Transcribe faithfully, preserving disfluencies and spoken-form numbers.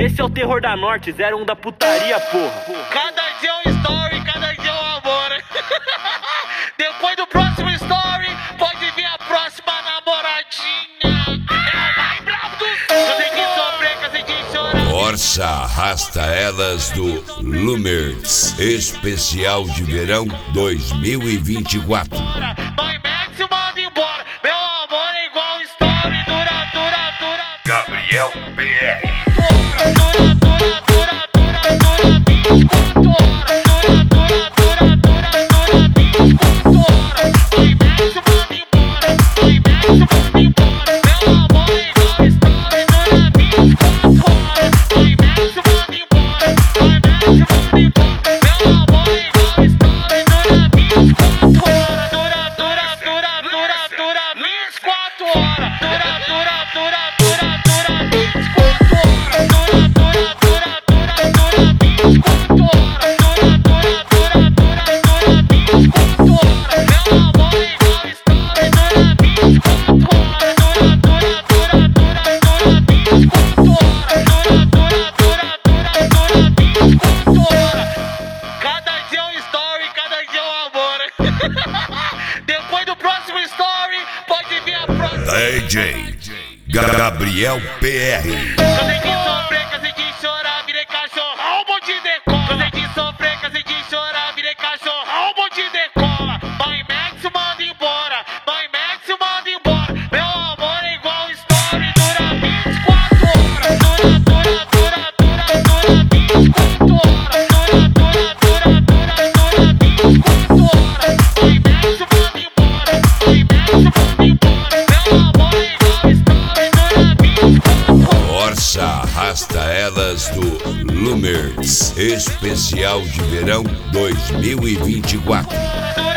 Esse é o terror da Norte, zero um da putaria, porra. Cada dia é um story, cada dia é um amor. Depois do próximo story, pode vir a próxima namoradinha. É o mais bravo do sul. Eu sei que sofrer, cansei de chorar. Força Arrasta Elas do Lumers, especial de verão dois mil e vinte e quatro. Mãe Max manda embora. Meu amor é igual story, dura, dura, dura. Gabriel P R. Dura, dura, dura, dura, dura, vinte e quatro horas. Dura, dura, dura, dura, dura, vinte e quatro horas. Mãe Max manda embora. Mãe Max manda embora. Meu amor é igual story, dura vinte e quatro horas. Mãe Max manda embora. Mãe Max manda embora. Meu amor é igual story, dura vinte e quatro horas. Dura, dura, dura, dura, dura vinte e quatro horas. Dura, dura, dura, dura, dura vinte e quatro horas. Dura, dura, dura, dura, dura vinte e quatro horas. Dura, dura, dura, dura, dura vinte e quatro horas. Meu amor é igual story, dura vinte e quatro horas. Dura, dura, dura, dura, dura vinte e quatro horas. Dura, dura, dura, dura, dura vinte e quatro horas. Cada dia é um story, cada dia é um amor. Depois do próximo story, pode vir a próxima. D J Gabriel P R. Cansei de sofrer, cansei de chorar, virei cachorrão, bom de decola. Cansei de sofrer, cansei de chorar, virei cachorrão, bom de decola. Mãe Max manda embora, mãe Max manda embora. Meu amor é igual story, dura vinte e quatro horas. Dura, dura, dura, dura, dura vinte e quatro horas. Dura, dura, dura, dura, dura vinte e quatro horas. Mãe Max manda embora, mãe Max manda embora. Meu amor é igual story, dura vinte e quatro horas. Força Arrasta Elas do Lumers, especial de verão dois mil e vinte e quatro. Dura,